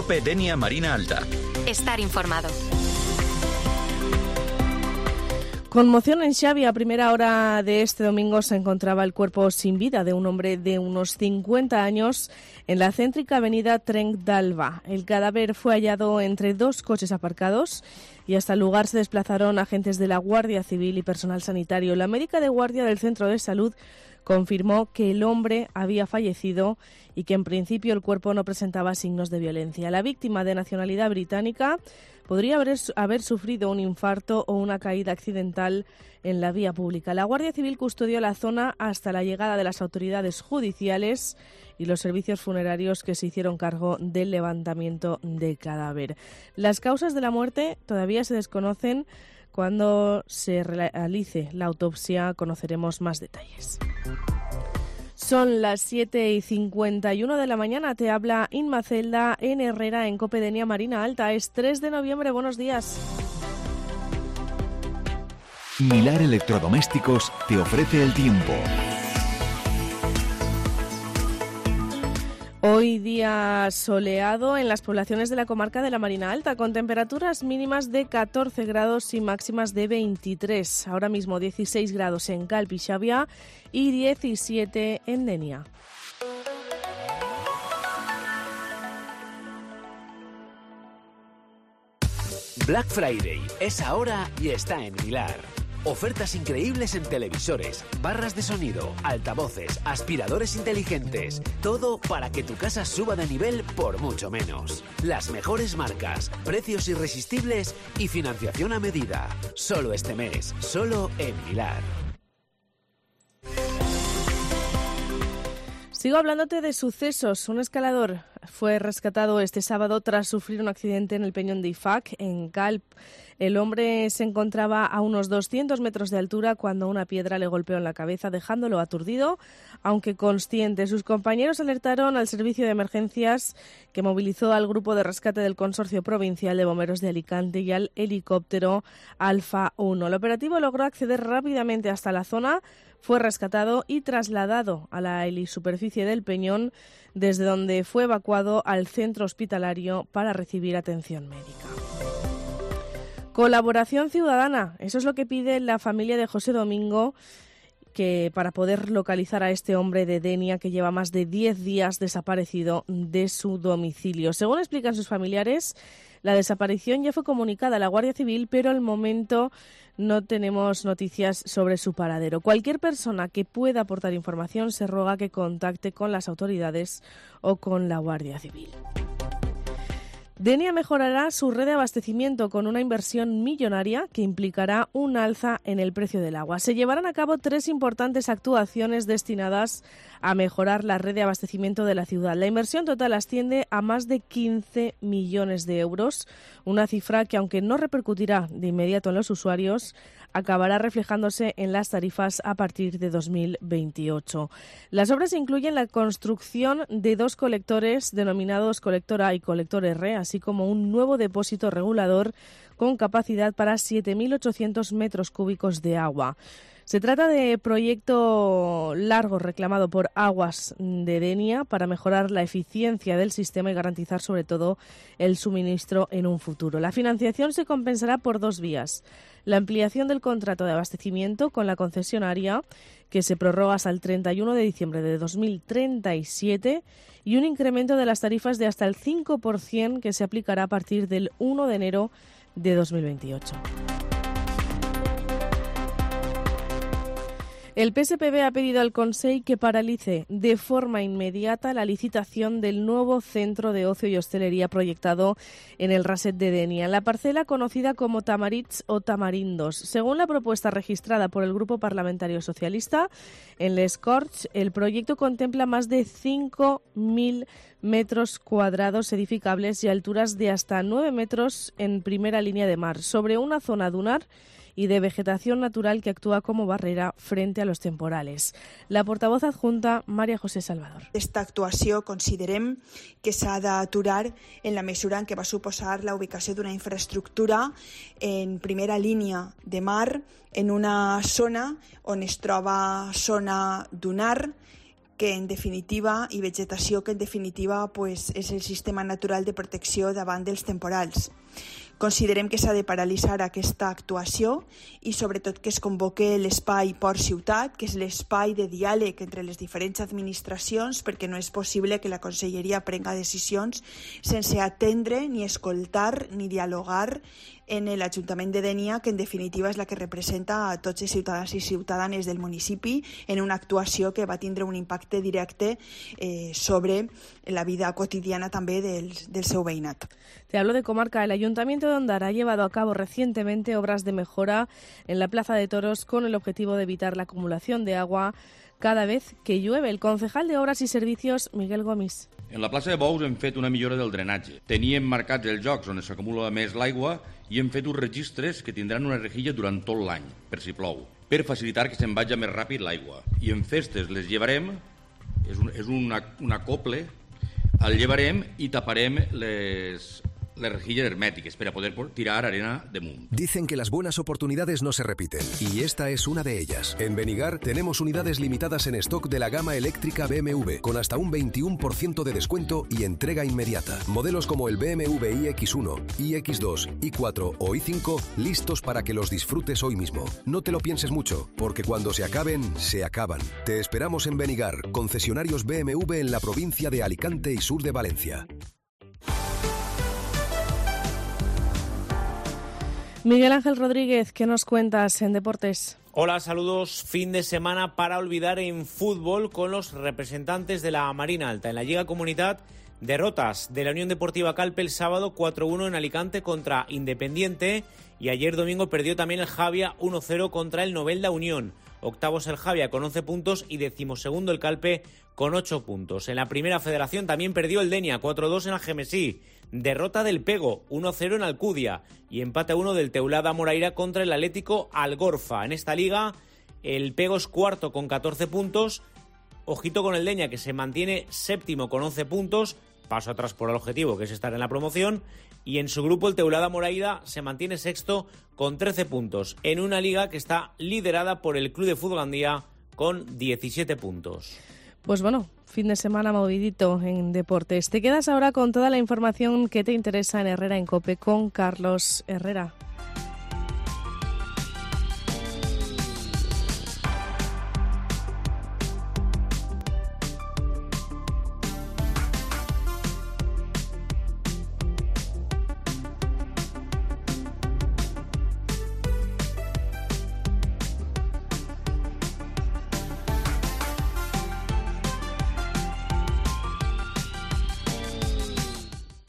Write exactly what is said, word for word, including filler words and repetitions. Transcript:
COPE Denia Marina Alta. Estar informado. Conmoción en Xavi. A primera hora de este domingo se encontraba el cuerpo sin vida de un hombre de unos cincuenta años en la céntrica avenida Trenc d'Alba. El cadáver fue hallado entre dos coches aparcados y hasta el lugar se desplazaron agentes de la Guardia Civil y personal sanitario. La médica de guardia del centro de salud confirmó que el hombre había fallecido y que en principio el cuerpo no presentaba signos de violencia. La víctima, de nacionalidad británica, podría haber, haber sufrido un infarto o una caída accidental en la vía pública. La Guardia Civil custodió la zona hasta la llegada de las autoridades judiciales y los servicios funerarios que se hicieron cargo del levantamiento del cadáver. Las causas de la muerte todavía se desconocen. Cuando se realice la autopsia conoceremos más detalles. Son las siete y cincuenta y uno de la mañana. Te habla Inma Celda en Herrera, en COPE Denia Marina Alta. Es tres de noviembre. Buenos días. Milar Electrodomésticos te ofrece el tiempo. Hoy día soleado en las poblaciones de la comarca de la Marina Alta, con temperaturas mínimas de catorce grados y máximas de veintitrés. Ahora mismo dieciséis grados en Calp y Xavia y diecisiete en Denia. Black Friday es ahora y está en Milar. Ofertas increíbles en televisores, barras de sonido, altavoces, aspiradores inteligentes. Todo para que tu casa suba de nivel por mucho menos. Las mejores marcas, precios irresistibles y financiación a medida. Solo este mes, solo en Milar. Sigo hablándote de sucesos. Un escalador fue rescatado este sábado tras sufrir un accidente en el Peñón de Ifac, en Calp. El hombre se encontraba a unos doscientos metros de altura cuando una piedra le golpeó en la cabeza, dejándolo aturdido, aunque consciente. Sus compañeros alertaron al servicio de emergencias, que movilizó al grupo de rescate del Consorcio Provincial de Bomberos de Alicante y al helicóptero Alfa uno. El operativo logró acceder rápidamente hasta la zona, fue rescatado y trasladado a la helisuperficie del Peñón, desde donde fue evacuado al centro hospitalario para recibir atención médica. Colaboración ciudadana, eso es lo que pide la familia de José Domingo, que para poder localizar a este hombre de Denia que lleva más de diez días desaparecido de su domicilio. Según explican sus familiares, la desaparición ya fue comunicada a la Guardia Civil, pero al momento no tenemos noticias sobre su paradero. Cualquier persona que pueda aportar información se ruega que contacte con las autoridades o con la Guardia Civil. Denia mejorará su red de abastecimiento con una inversión millonaria que implicará un alza en el precio del agua. Se llevarán a cabo tres importantes actuaciones destinadas a mejorar la red de abastecimiento de la ciudad. La inversión total asciende a más de quince millones de euros, una cifra que, aunque no repercutirá de inmediato en los usuarios, acabará reflejándose en las tarifas a partir de dos mil veintiocho. Las obras incluyen la construcción de dos colectores denominados Colector A y Colector R, así como un nuevo depósito regulador con capacidad para siete mil ochocientos metros cúbicos de agua. Se trata de proyecto largo reclamado por Aguas de Denia para mejorar la eficiencia del sistema y garantizar sobre todo el suministro en un futuro. La financiación se compensará por dos vías: la ampliación del contrato de abastecimiento con la concesionaria, que se prorroga hasta el treinta y uno de diciembre de dos mil treinta y siete, y un incremento de las tarifas de hasta el cinco por ciento que se aplicará a partir del uno de enero de dos mil veintiocho. El P S P B ha pedido al Consell que paralice de forma inmediata la licitación del nuevo centro de ocio y hostelería proyectado en el Raset de Denia, en la parcela conocida como Tamarits o Tamarindos. Según la propuesta registrada por el Grupo Parlamentario Socialista, en Les Corts, el proyecto contempla más de cinco mil metros cuadrados edificables y alturas de hasta nueve metros en primera línea de mar, sobre una zona dunar y de vegetación natural que actúa como barrera frente a los temporales. La portavoz adjunta, María José Salvador. Esta actuació considerem que s'ha d'aturar en la mesura en què va suposar la ubicació d'una infraestructura en primera línia de mar en una zona on es troba zona dunar, que en definitiva, i vegetació que en definitiva pues, és el sistema natural de protecció davant dels temporals. Considerem que s'ha de paralitzar aquesta actuació i sobretot que es convoque l'espai Port-Ciutat, que és l'espai de diàleg entre les diferents administracions, perquè no és possible que la Conselleria prenga decisions sense atendre ni escoltar ni dialogar en l'Ajuntament de Dénia, que en definitiva és la que representa a tots els ciutadans i ciutadanes del municipi en una actuació que va tindre un impacte directe eh, sobre la vida quotidiana també del, del seu veïnat. Te hablo de comarca. El Ayuntamiento de Ondara ha llevado a cabo recientemente obras de mejora en la Plaza de Toros con el objetivo de evitar la acumulación de agua cada vez que llueve. El concejal de Obras y Servicios, Miguel Gomis. En la plaça de Bous hem fet una millora del drenatge. Teníem marcats els llocs on s'acumula més l'aigua i hem fet uns registres que tindran una rejilla durant tot l'any, per si plou, per facilitar que se'n vagi més ràpid l'aigua. I en festes les llevarem, és un, és una, una acople, el llevarem i taparem les... las rejillas herméticas para poder tirar arena de mundo. Dicen que las buenas oportunidades no se repiten, y esta es una de ellas. En Benigar tenemos unidades limitadas en stock de la gama eléctrica B M W, con hasta un veintiuno por ciento de descuento y entrega inmediata. Modelos como el B M W i X uno, i X dos, i cuatro o i cinco, listos para que los disfrutes hoy mismo. No te lo pienses mucho, porque cuando se acaben, se acaban. Te esperamos en Benigar, concesionarios B M W en la provincia de Alicante y sur de Valencia. Miguel Ángel Rodríguez, ¿qué nos cuentas en deportes? Hola, saludos. Fin de semana para olvidar en fútbol con los representantes de la Marina Alta. En la Lliga Comunitat, derrotas de la Unión Deportiva Calpe el sábado cuatro uno en Alicante contra Independiente, y ayer domingo perdió también el Javia uno cero contra el Novelda Unión. Octavos el Javia con once puntos y decimosegundo el Calpe con ocho puntos. En la Primera Federación también perdió el Denia cuatro dos en Algemesí. Derrota del Pego uno cero en Alcudia y empate uno del Teulada Moraira contra el Atlético Algorfa. En esta liga el Pego es cuarto con catorce puntos. Ojito con el Denia, que se mantiene séptimo con once puntos. Paso atrás por el objetivo, que es estar en la promoción. Y en su grupo el Teulada Moraira se mantiene sexto con trece puntos, en una liga que está liderada por el Club de Fútbol Andía con diecisiete puntos. Pues bueno, fin de semana movidito en deportes. Te quedas ahora con toda la información que te interesa en Herrera en COPE con Carlos Herrera.